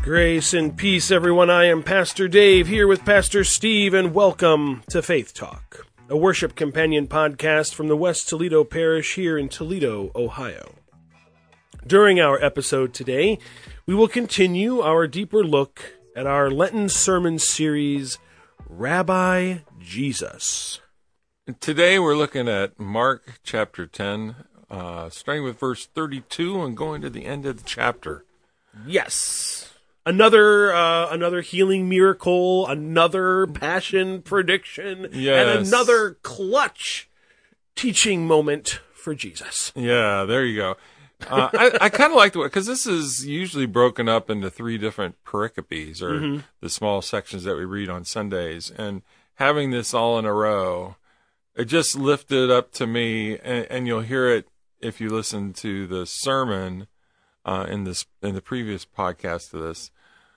Grace and peace, everyone. I am Pastor Dave, here with Pastor Steve, and welcome to Faith Talk, a worship companion podcast from the West Toledo Parish here in Toledo, Ohio. During our episode today, we will continue our deeper look at our Lenten sermon series, Rabbi Jesus. Today we're looking at Mark chapter 10, starting with verse 32 and going to the end of the chapter. Yes. Another healing miracle, another passion prediction, Yes. and another clutch teaching moment for Jesus. Yeah, there you go. I kind of like the way, because this is usually broken up into three different pericopes, or the small sections that we read on Sundays, and having this all in a row, it just lifted up to me, and you'll hear it if you listen to the sermon in the previous podcast to this,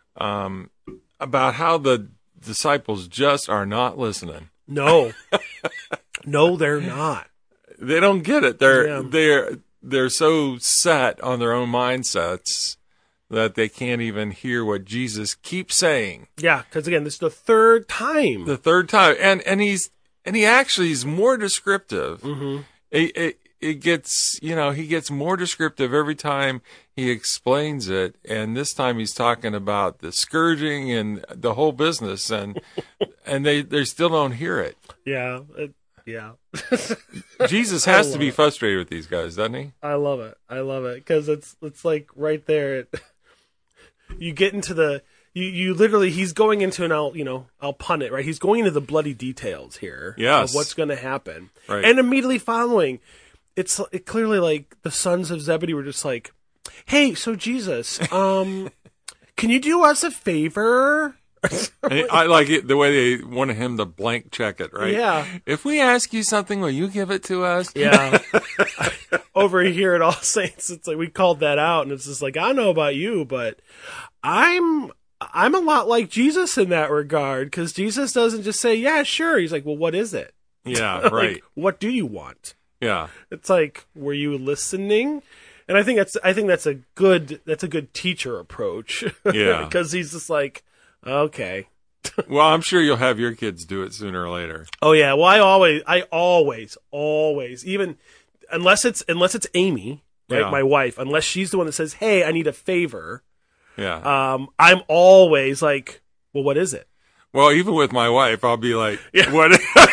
about how the disciples just are not listening. No, no, they're not. They don't get it. They're so set on their own mindsets that they can't even hear what Jesus keeps saying. Yeah, because again, this is the third time. And he actually is more descriptive. Mm-hmm. It gets, he gets more descriptive every time he explains it. And this time he's talking about the scourging and the whole business, and they still don't hear it. Yeah. Yeah. Jesus has to be frustrated with these guys, doesn't he? I love it. Because it's like right there. You get into you literally, he's going into I'll pun it, right? He's going into the bloody details here. Yes. Of what's going to happen. Right. And immediately following, it clearly like the sons of Zebedee were just like, hey, so Jesus, can you do us a favor? I like it the way they wanted him to blank check it, right? Yeah. If we ask you something, will you give it to us? Yeah. Over here at All Saints, it's like we called that out, and it's just like, I don't know about you, but I'm a lot like Jesus in that regard, because Jesus doesn't just say, yeah, sure. He's like, well, what is it? Yeah, Like, right. what do you want? Yeah. It's like, were you listening? And I think that's a good teacher approach. Yeah. Because he's just like, okay. Well, I'm sure you'll have your kids do it sooner or later. Oh yeah. Well, I always, even unless it's Amy, right, Yeah. my wife, unless she's the one that says, "Hey, I need a favor." Yeah. I'm always like, "Well, what is it?" Well, even with my wife, I'll be like, Yeah. what?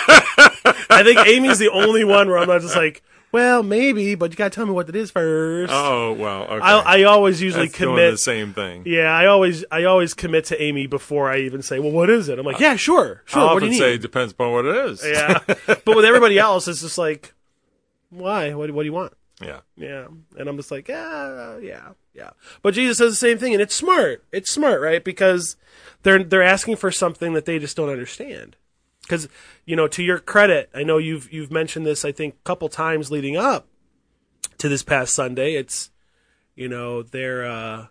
I think Amy's the only one where I'm not just like, "Well, maybe, but you gotta tell me what it is first." Oh, well, okay. I always usually That's doing commit the same thing. Yeah, I always commit to Amy before I even say, "Well, what is it?" I'm like, "Yeah, sure. I'll What do you often need?" say it depends upon what it is. Yeah, but with everybody else, it's just like, "Why? What do you want?" Yeah. Yeah, and I'm just like, yeah. But Jesus says the same thing, and it's smart. It's smart, right? Because they're asking for something that they just don't understand. Because to your credit, I know you've mentioned this, I think, a couple times leading up to this past Sunday. It's they're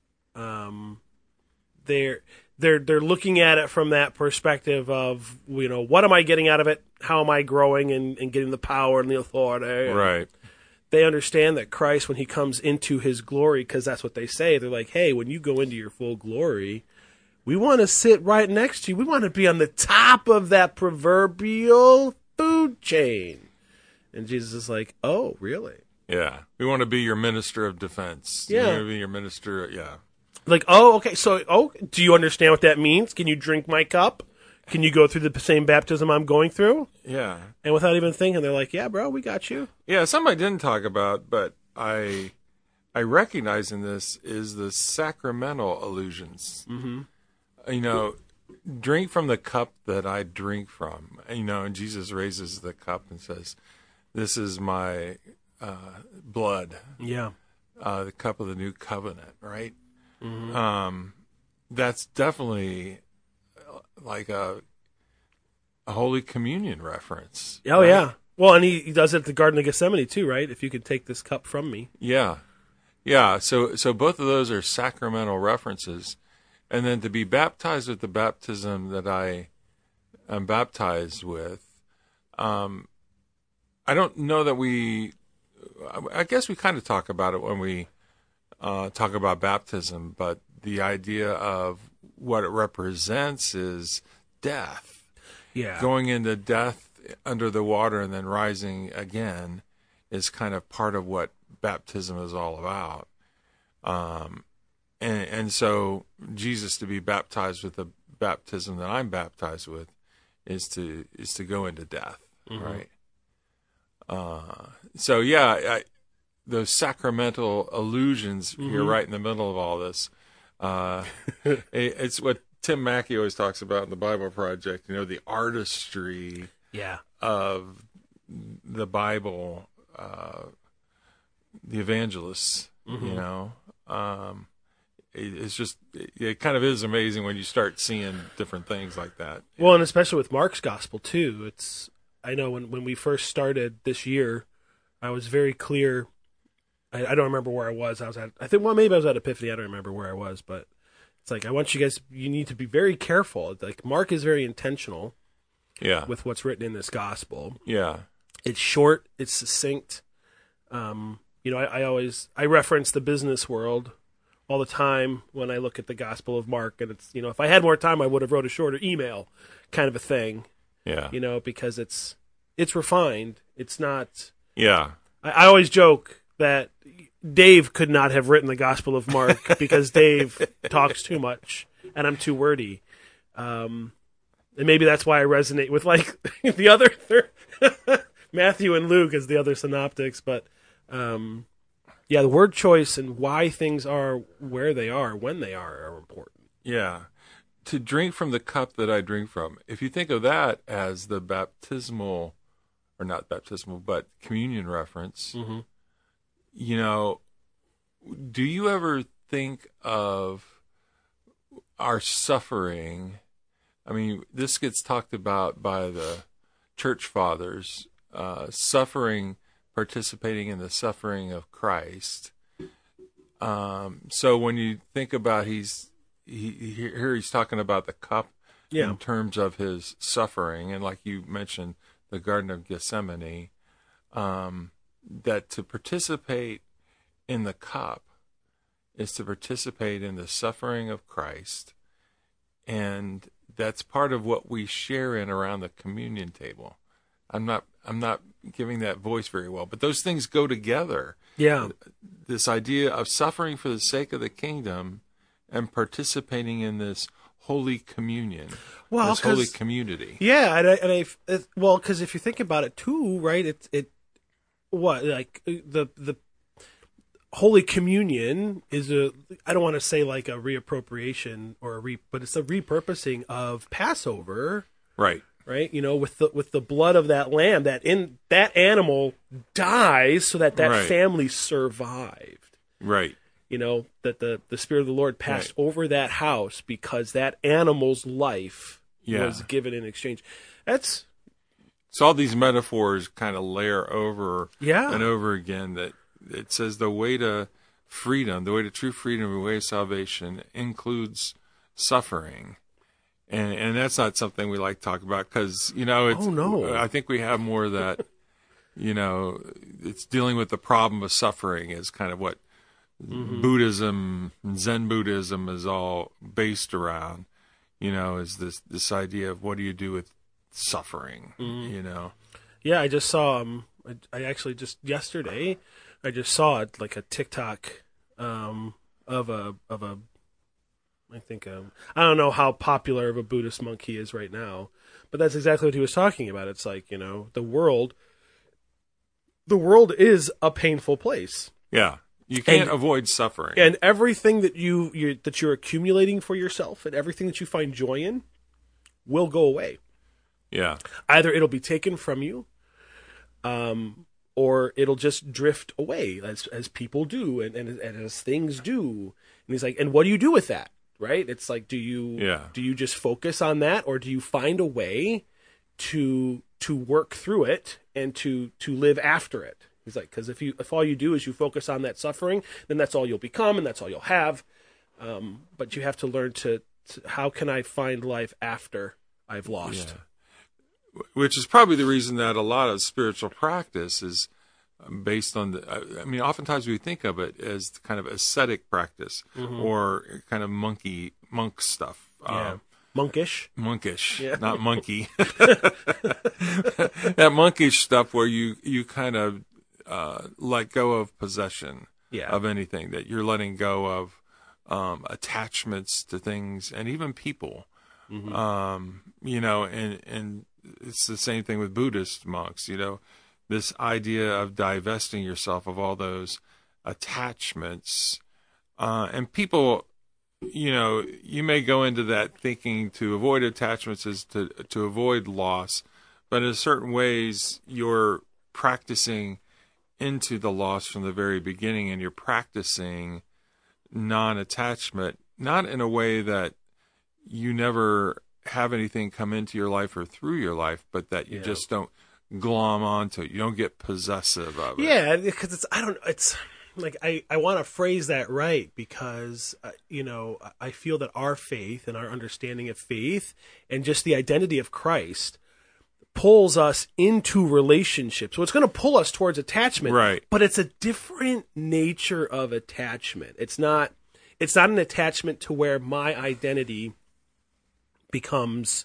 looking at it from that perspective of what am I getting out of it? How am I growing and getting the power and the authority? Right. They understand that Christ, when he comes into his glory, because that's what they say, they're like, hey, when you go into your full glory, we want to sit right next to you. We want to be on the top of that proverbial food chain. And Jesus is like, oh, really? Yeah. We want to be your minister of defense. Yeah. We want to be your minister. Yeah. Like, oh, okay. So, do you understand what that means? Can you drink my cup? Can you go through the same baptism I'm going through? Yeah. And without even thinking, they're like, yeah, bro, we got you. Yeah, something I didn't talk about, but I recognize in this is the sacramental allusions. Mm-hmm. Drink from the cup that I drink from. And Jesus raises the cup and says, this is my blood. Yeah. The cup of the new covenant, right? Mm-hmm. That's definitely like a Holy Communion reference. Oh, right? yeah. Well, and he does it at the Garden of Gethsemane too, right? If you could take this cup from me. Yeah. Yeah. So both of those are sacramental references. And then to be baptized with the baptism that I am baptized with, I don't know that I guess we kind of talk about it when we talk about baptism, but the idea of what it represents is death. Yeah. Going into death under the water and then rising again is kind of part of what baptism is all about. And so Jesus to be baptized with the baptism that I'm baptized with is to go into death, right? So yeah, those sacramental allusions here, right in the middle of all this. It's what Tim Mackey always talks about in the Bible Project. You know, the artistry of the Bible, the evangelists. You know, it's just it kind of is amazing when you start seeing different things like that. Well, and especially with Mark's gospel too. I know when we first started this year, I was very clear. I don't remember where I was. Maybe I was at Epiphany. I don't remember where I was, but it's like, I want you guys, you need to be very careful. Like, Mark is very intentional with what's written in this gospel. Yeah. It's short, it's succinct. I reference the business world all the time when I look at the Gospel of Mark, and it's, if I had more time, I would have wrote a shorter email kind of a thing. Yeah. Because it's refined. It's not. Yeah. I always joke that Dave could not have written the Gospel of Mark because Dave talks too much and I'm too wordy. And maybe that's why I resonate with like the other Matthew and Luke as the other synoptics. But the word choice and why things are where they are, when they are important. Yeah. To drink from the cup that I drink from. If you think of that as the baptismal, or not baptismal, but communion reference, do you ever think of our suffering? I mean, this gets talked about by the church fathers, suffering, participating in the suffering of Christ. So when you think about he's talking about the cup in terms of his suffering, and like you mentioned, the Garden of Gethsemane, that to participate in the cup is to participate in the suffering of Christ, and that's part of what we share in around the communion table. I'm not giving that voice very well, but those things go together. Yeah. This idea of suffering for the sake of the kingdom and participating in this holy communion, this holy community. Yeah, because if you think about it too, right? The Holy Communion is I don't want to say like a reappropriation but it's a repurposing of Passover. Right. Right? With the blood of that lamb, that animal dies so that family survived. Right. That the Spirit of the Lord passed over that house because that animal's life was given in exchange. So all these metaphors kind of layer over and over again, that it says the way to freedom, the way to true freedom, the way of salvation includes suffering. And that's not something we like to talk about because, I think we have more that, it's dealing with the problem of suffering is kind of what Buddhism, Zen Buddhism is all based around, is this idea of what do you do with suffering, Yeah, I just saw, I actually just yesterday, I just saw like a TikTok of a I think I don't know how popular of a Buddhist monk he is right now, but that's exactly what he was talking about. It's like, the world is a painful place. Yeah. You can't avoid suffering. And everything that you're accumulating for yourself and everything that you find joy in will go away. Yeah. Either it'll be taken from you, or it'll just drift away as people do and as things do. And he's like, and what do you do with that? Right? It's like, do you just focus on that, or do you find a way to work through it and to live after it? He's like, because if all you do is you focus on that suffering, then that's all you'll become and that's all you'll have. But you have to learn to how can I find life after I've lost? Yeah. Which is probably the reason that a lot of spiritual practice is based on I mean, oftentimes we think of it as kind of ascetic practice or kind of monk stuff. Yeah. Monkish, yeah. Not monkey. That monkish stuff where you kind of let go of possession of anything, that you're letting go of attachments to things and even people. You know, and it's the same thing with Buddhist monks, you know, this idea of divesting yourself of all those attachments. And people, you know, you may go into that thinking to avoid attachments is to avoid loss, but in certain ways you're practicing into the loss from the very beginning, and you're practicing non-attachment, not in a way that you never have anything come into your life or through your life, but that you just don't glom onto it. You don't get possessive of it. Yeah, because it's like I want to phrase that right, because you know, I feel that our faith and our understanding of faith and just the identity of Christ pulls us into relationships. So it's going to pull us towards attachment, right? But it's a different nature of attachment. It's not an attachment to where my identity becomes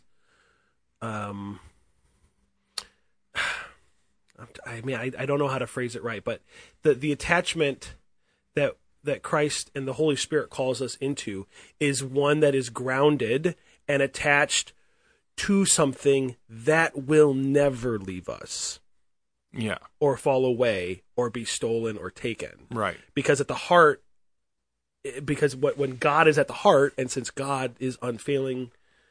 I mean, I don't know how to phrase it right, but the attachment that Christ and the Holy Spirit calls us into is one that is grounded and attached to something that will never leave us. Yeah. Or fall away or be stolen or taken. Right. Because at the heart, when God is at the heart, and since God is unfailing,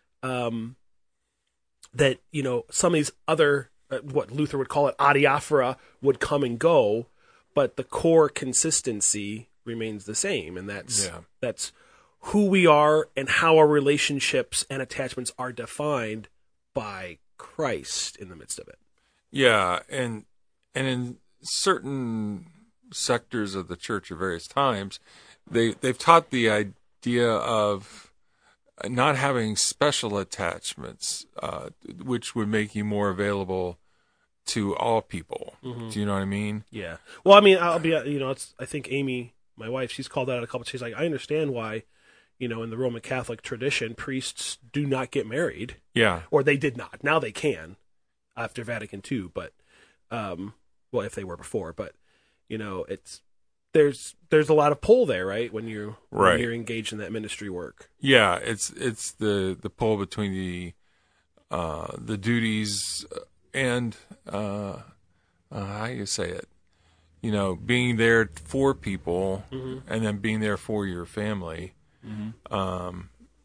that, you know, some of these other, what Luther would call it, adiaphora, would come and go, but the core consistency remains the same. And that's who we are and how our relationships and attachments are defined by Christ in the midst of it. Yeah, and in certain sectors of the church at various times, they've taught the idea of not having special attachments, which would make you more available to all people. Mm-hmm. Do you know what I mean? Yeah. Well, I mean, I'll be, you know, I think Amy, my wife, she's called out a couple. She's like, I understand why, you know, in the Roman Catholic tradition, priests do not get married. Yeah. Or they did not. Now they can after Vatican II, but, well, if they were before, but, you know, there's a lot of pull there, right? When you're engaged in that ministry work. Yeah. It's the pull between the duties and, how you say it, you know, being there for people mm-hmm. and then being there for your family. Mm-hmm.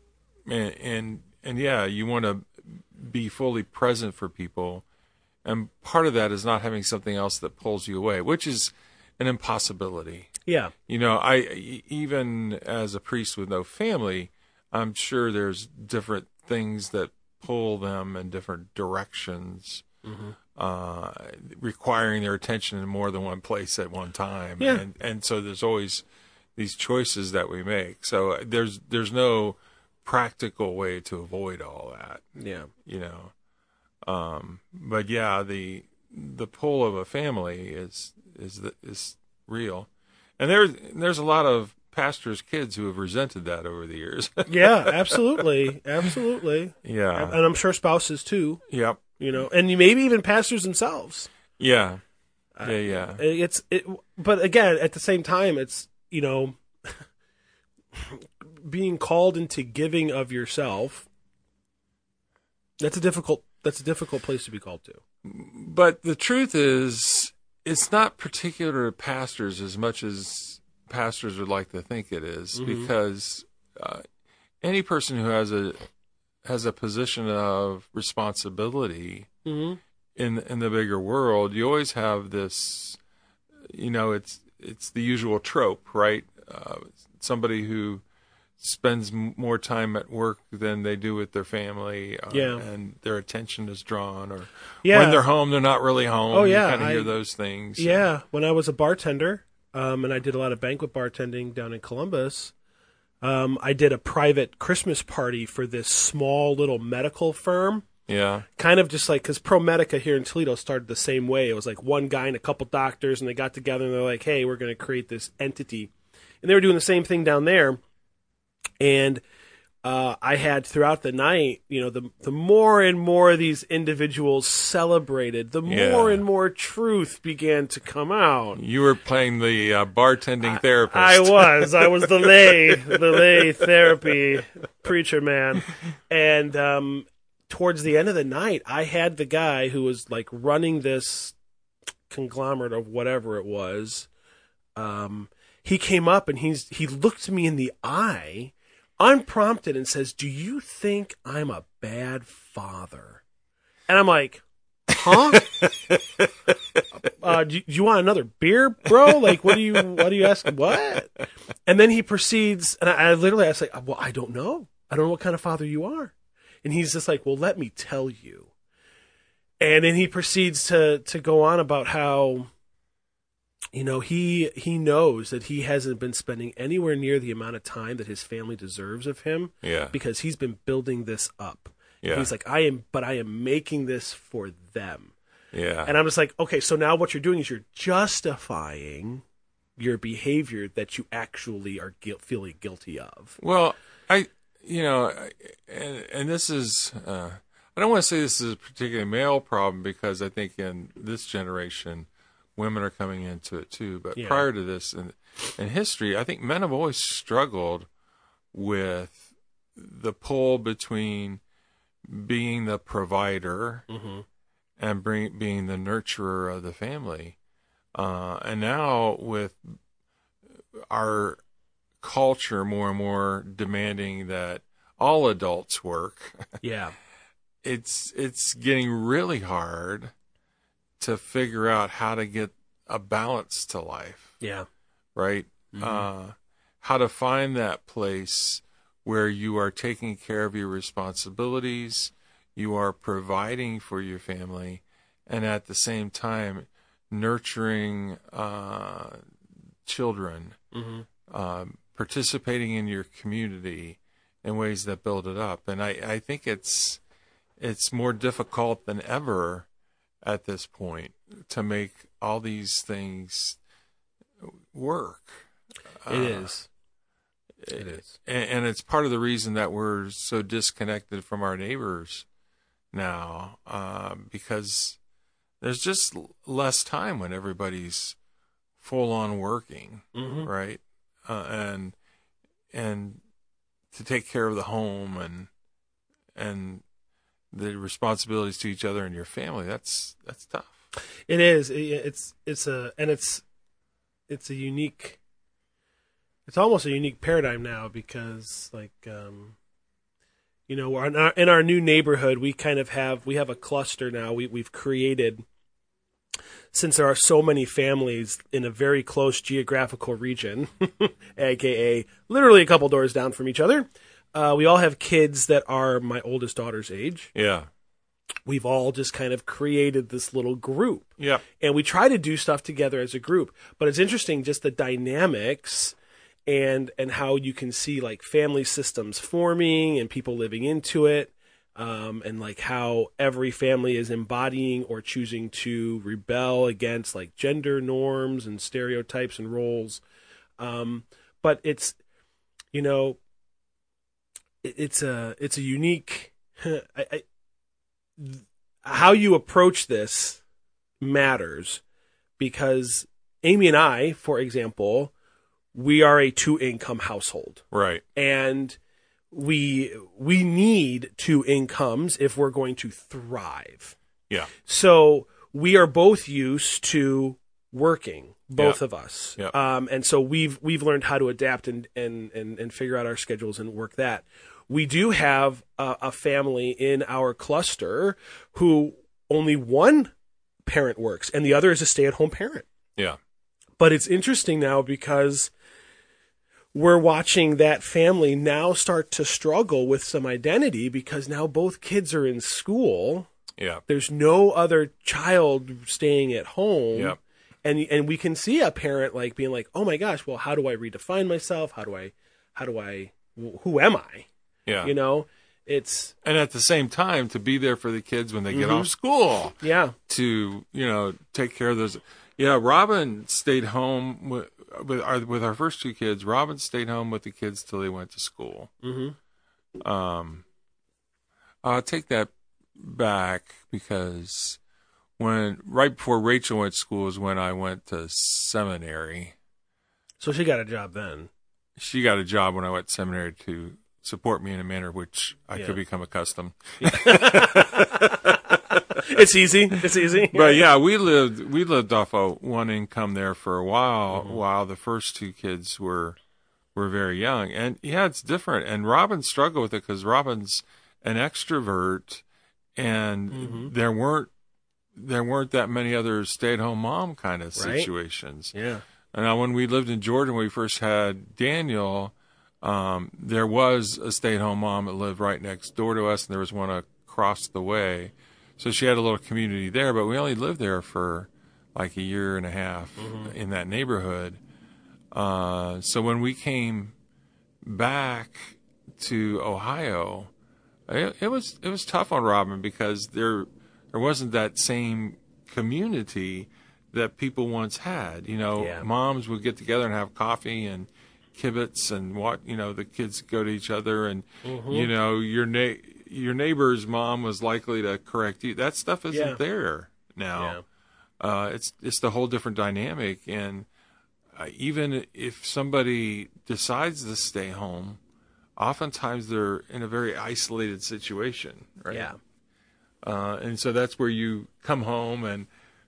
And yeah, you want to be fully present for people. And part of that is not having something else that pulls you away, which is an impossibility. Yeah. You know, even as a priest with no family, I'm sure there's different things that pull them in different directions, mm-hmm. Requiring their attention in more than one place at one time. Yeah. And so there's always these choices that we make. So there's no practical way to avoid all that. Yeah. You know. But yeah, the pull of a family is real. And there's a lot of pastors' kids who have resented that over the years. Yeah, absolutely. Absolutely. Yeah. And I'm sure spouses too. Yep. You know, and maybe even pastors themselves. Yeah. Yeah. But again, at the same time, it's, you know, being called into giving of yourself. That's a difficult place to be called to. But the truth is, it's not particular to pastors as much as pastors would like to think it is, mm-hmm. because any person who has a position of responsibility mm-hmm. in the bigger world, you always have this, you know, it's the usual trope, right? Somebody who spends more time at work than they do with their family, and their attention is drawn, or when they're home, they're not really home. Oh, yeah. You kind of hear those things. Yeah. When I was a bartender, and I did a lot of banquet bartending down in Columbus, I did a private Christmas party for this small little medical firm Yeah. Kind of just like, because ProMedica here in Toledo started the same way. It was like one guy and a couple doctors, and they got together and they're like, hey, we're going to create this entity. And they were doing the same thing down there. And I had throughout the night, the more and more these individuals celebrated, the more and more truth began to come out. You were playing the bartending therapist. I was the lay therapy preacher man. And towards the end of the night, I had the guy who was like running this conglomerate of whatever it was. He came up and he looked me in the eye, unprompted, and says, "Do you think I'm a bad father?" And I'm like, huh? Do you want another beer, bro? Like, what do you ask? What? And then he proceeds, and I literally asked, like, well, I don't know. I don't know what kind of father you are. And he's just like, well, let me tell you. And then he proceeds to go on about how, he knows that he hasn't been spending anywhere near the amount of time that his family deserves of him. Yeah. Because he's been building this up. Yeah. He's like, I am making this for them. Yeah. And I'm just like, okay, so now what you're doing is you're justifying your behavior that you actually are feeling guilty of. Well, and this is, I don't want to say this is a particularly male problem, because I think in this generation, women are coming into it too. But prior to this, in history, I think men have always struggled with the pull between being the provider and being the nurturer of the family. And now with our culture more and more demanding that all adults work, it's getting really hard to figure out how to get a balance to life. Yeah. Right? How to find that place where you are taking care of your responsibilities, you are providing for your family, and at the same time nurturing children, participating in your community in ways that build it up. And I think it's more difficult than ever at this point to make all these things work. It is. And it's part of the reason that we're so disconnected from our neighbors now, because there's just less time when everybody's full on working, right? And to take care of the home and the responsibilities to each other and your family, that's tough. It is. It's a unique. It's almost a unique paradigm now, because, like, we're in our new neighborhood. We kind of have a cluster now. We've created, since there are so many families in a very close geographical region, aka literally a couple doors down from each other. We all have kids that are my oldest daughter's age. Yeah. We've all just kind of created this little group. Yeah. And we try to do stuff together as a group. But it's interesting, just the dynamics and how you can see, like, family systems forming and people living into it. And like how every family is embodying or choosing to rebel against, like, gender norms and stereotypes and roles. But it's, it's a unique, how you approach this matters, because Amy and I, for example, we are a 2-income household. Right. And we need 2 incomes if we're going to thrive. Yeah. So we are both used to working, both of us. Yep. And so we've learned how to adapt and figure out our schedules and work that. We do have a family in our cluster who only one parent works and the other is a stay-at-home parent. Yeah. But it's interesting now because we're watching that family now start to struggle with some identity, because now both kids are in school. Yeah. There's no other child staying at home. Yep. And we can see a parent, like, being like, oh my gosh, well, how do I redefine myself? Who am I? Yeah. it's and at the same time to be there for the kids when they get off school. Yeah. To take care of those. Yeah, Robin stayed home with our first two kids. Robin stayed home with the kids till they went to school. I'll take that back because right before Rachel went to school is when I went to seminary. So she got a job then. She got a job when I went to seminary to support me in a manner which I could become accustomed. It's easy. It's easy. But yeah, we lived off of one income there for a while, while the first two kids were very young. And yeah, it's different. And Robin struggled with it because Robin's an extrovert, and there weren't that many other stay-at-home mom kind of situations. Yeah. And now when we lived in Georgia, when we first had Daniel, there was a stay-at-home mom that lived right next door to us, and there was one across the way. So she had a little community there, but we only lived there for like a year and a half in that neighborhood. So when we came back to Ohio, it was tough on Robin because there wasn't that same community that people once had. Moms would get together and have coffee and kibitz and the kids go to each other, and your neighbor's mom was likely to correct you. That stuff isn't there now. It's the whole different dynamic, and even if somebody decides to stay home, oftentimes they're in a very isolated situation, right? Yeah. And so that's where you come home and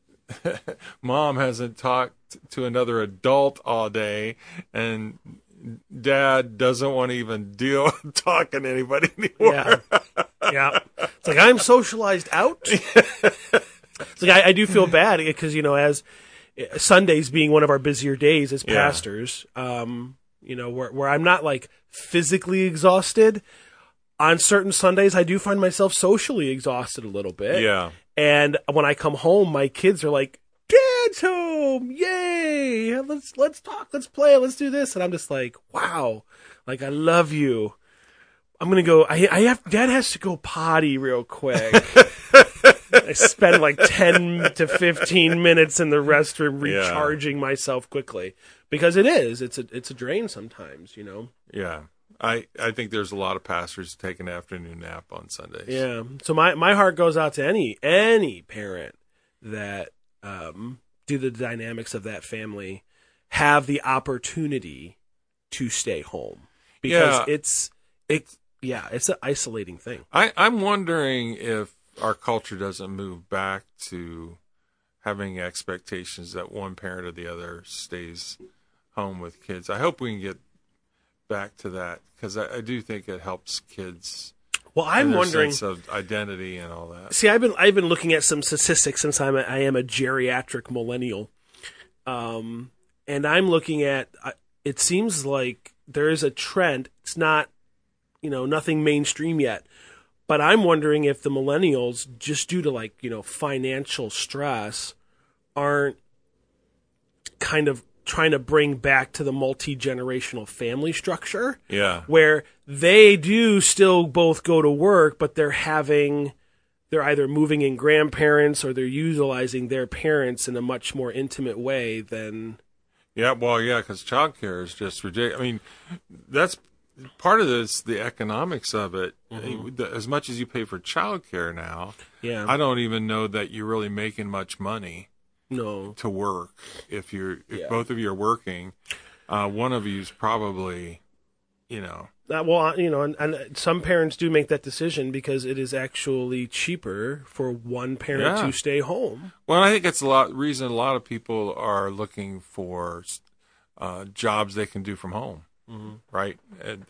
mom hasn't talked to another adult all day, and dad doesn't want to even deal with talking to anybody anymore. Yeah. It's like, I'm socialized out. It's like, I do feel bad because, as Sundays being one of our busier days as pastors, where I'm not like physically exhausted, on certain Sundays, I do find myself socially exhausted a little bit. Yeah. And when I come home, my kids are like, Dad's home! Yay! Let's talk, let's play, let's do this. And I'm just like, wow, like, I love you. I'm gonna go. Dad has to go potty real quick. I spend like 10 to 15 minutes in the restroom recharging myself quickly because it's a drain sometimes, Yeah. I think there's a lot of pastors who take an afternoon nap on Sundays. Yeah. So my heart goes out to any parent that due to the dynamics of that family have the opportunity to stay home because it's an isolating thing. I'm wondering if our culture doesn't move back to having expectations that one parent or the other stays home with kids. I hope we can get back to that because I do think it helps kids. Well, I'm wondering sense of identity and all that. See, I've been looking at some statistics since I am a geriatric millennial, and I'm looking at. It seems like there is a trend. It's not, nothing mainstream yet, but I'm wondering if the millennials, just due to financial stress, aren't kind of trying to bring back to the multi-generational family structure. Yeah. Where they do still both go to work, but they're either moving in grandparents or they're utilizing their parents in a much more intimate way than. Yeah. Well, yeah, because childcare is just ridiculous. I mean, that's part of this, the economics of it. As much as you pay for childcare now, I don't even know that you're really making much money. No. To work. If both of you are working, one of you's probably, and some parents do make that decision because it is actually cheaper for one parent to stay home. Well, I think it's reason a lot of people are looking for jobs they can do from home, right? And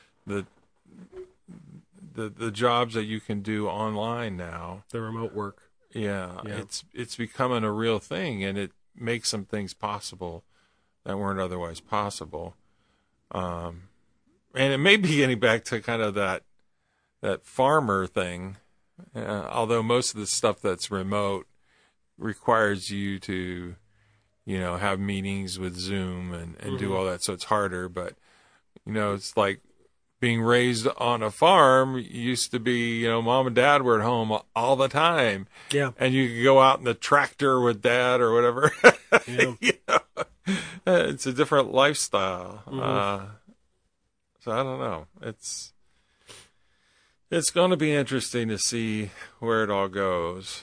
the jobs that you can do online now, the remote work. Yeah, it's becoming a real thing, and it makes some things possible that weren't otherwise possible. And it may be getting back to kind of that farmer thing, although most of the stuff that's remote requires you to, have meetings with Zoom and do all that, so it's harder. But, it's like being raised on a farm used to be, mom and dad were at home all the time. Yeah. And you could go out in the tractor with dad or whatever. Yeah. It's a different lifestyle. So I don't know. It's going to be interesting to see where it all goes.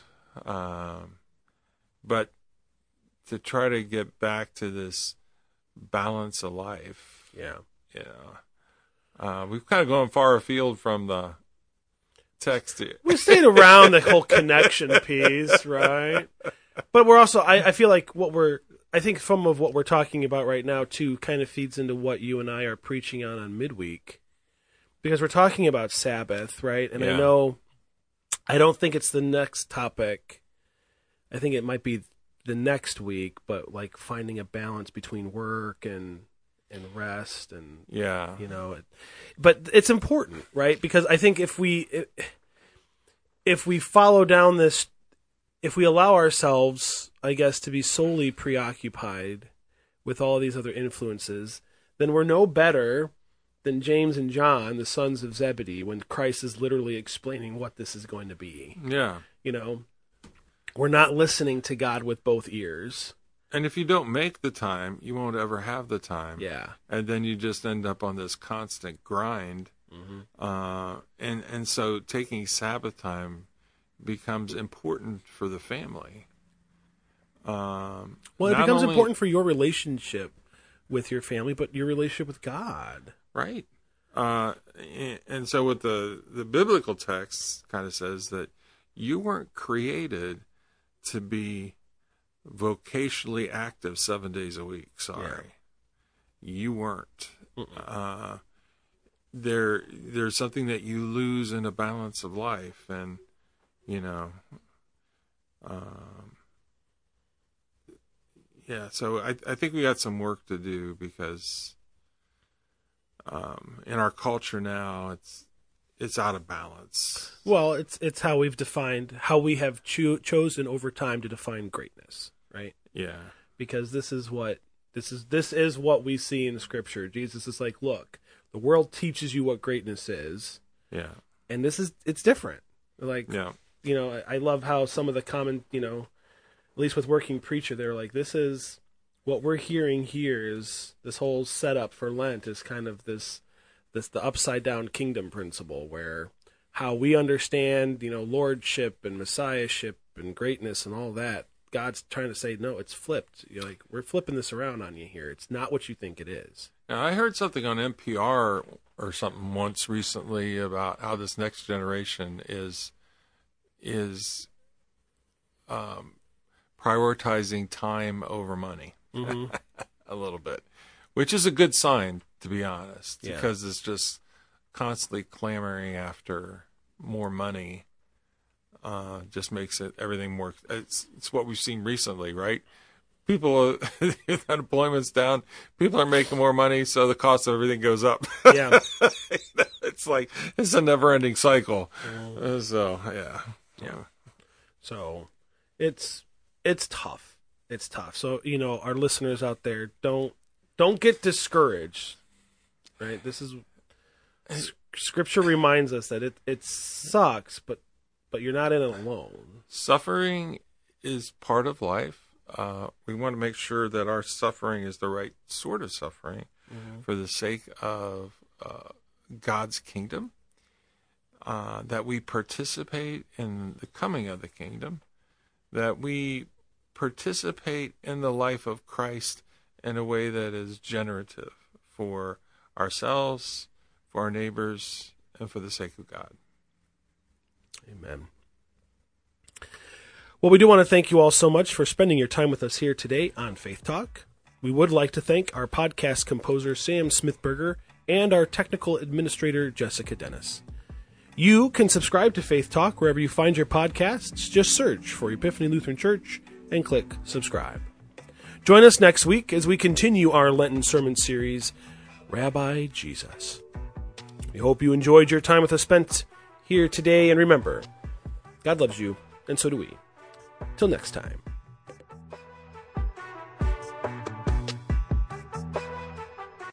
But to try to get back to this balance of life. Yeah. We've kind of gone far afield from the text here. We stayed around the whole connection piece, right? But we're also, I feel like I think some of what we're talking about right now, too, kind of feeds into what you and I are preaching on midweek. Because we're talking about Sabbath, right? And Yeah. I don't think it's the next topic. I think it might be the next week, but like finding a balance between work and rest and Yeah. but it's important, right? Because I think if we follow down this, if we allow ourselves, I guess, to be solely preoccupied with all these other influences, then we're no better than James and John, the sons of Zebedee, when Christ is literally explaining what this is going to be. Yeah. We're not listening to God with both ears. And if you don't make the time, you won't ever have the time. Yeah. And then you just end up on this constant grind. And so taking Sabbath time becomes important for the family. Well, it becomes important for your relationship with your family, but your relationship with God. Right. And so what the biblical text kind of says that you weren't created to be vocationally active 7 days a week. Sorry. Yeah. You weren't. There's something that you lose in a balance of life. And, so I think we got some work to do because in our culture now, it's out of balance. Well, it's how we've defined, how we have chosen over time to define greatness, right? Yeah. Because this is what we see in Scripture. Jesus is like, look, the world teaches you what greatness is. Yeah. And it's different. Like, yeah. I love how some of the common, at least with Working Preacher, they're like, this is what we're hearing here is this whole setup for Lent is kind of the upside down kingdom principle where how we understand, lordship and messiahship and greatness and all that. God's trying to say, no, it's flipped. You're like, we're flipping this around on you here. It's not what you think it is. Now, I heard something on NPR or something once recently about how this next generation is prioritizing time over money a little bit, which is a good sign, to be honest, because it's just constantly clamoring after more money. Just makes everything more. It's what we've seen recently, right? People, unemployment's down. People are making more money, so the cost of everything goes up. Yeah, it's like it's a never-ending cycle. So yeah. So it's tough. It's tough. So our listeners out there, don't get discouraged. Right? This is Scripture reminds us that it sucks, but you're not in it alone. Suffering is part of life. We want to make sure that our suffering is the right sort of suffering for the sake of God's kingdom, that we participate in the coming of the kingdom, that we participate in the life of Christ in a way that is generative for ourselves, for our neighbors, and for the sake of God. Amen. Well, we do want to thank you all so much for spending your time with us here today on Faith Talk. We would like to thank our podcast composer, Sam Smithberger, and our technical administrator, Jessica Dennis. You can subscribe to Faith Talk wherever you find your podcasts. Just search for Epiphany Lutheran Church and click subscribe. Join us next week as we continue our Lenten sermon series, Rabbi Jesus. We hope you enjoyed your time with us spent here today, and remember, God loves you, and so do we. Till next time.